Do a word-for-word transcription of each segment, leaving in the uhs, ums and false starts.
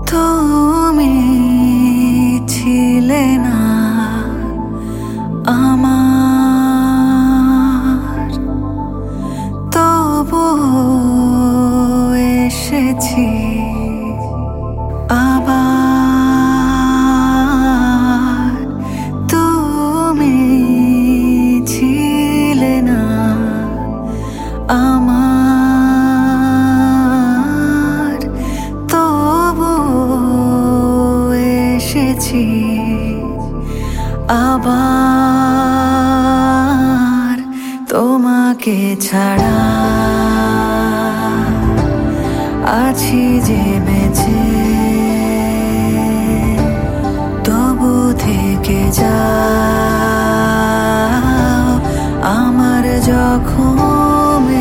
তুমি ছিলে না আমার, তবু এসেছি আবার। তুমি ছিলে না আমার, তবু এসেছি আবার। তোমাকে ছাড়া আছি যে বেঁচে, তবু থেকে যাও আমার জখমে।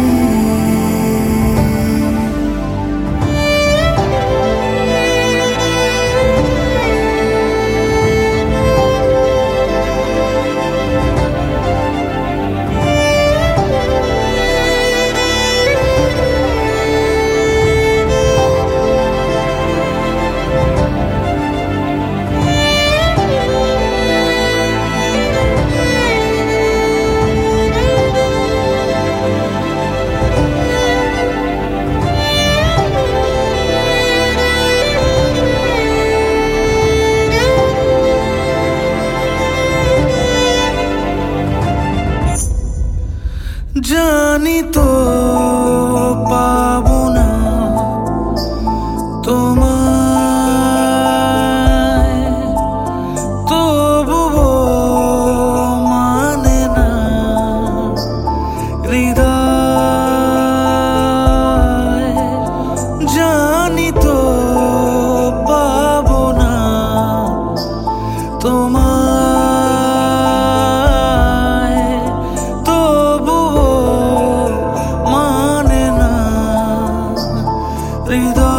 জানি তো পাবো না তোমায়, তবুও মানে না হৃদয়। জানি তো পাবো না তোমায়, তবুও মানে না হৃদয়।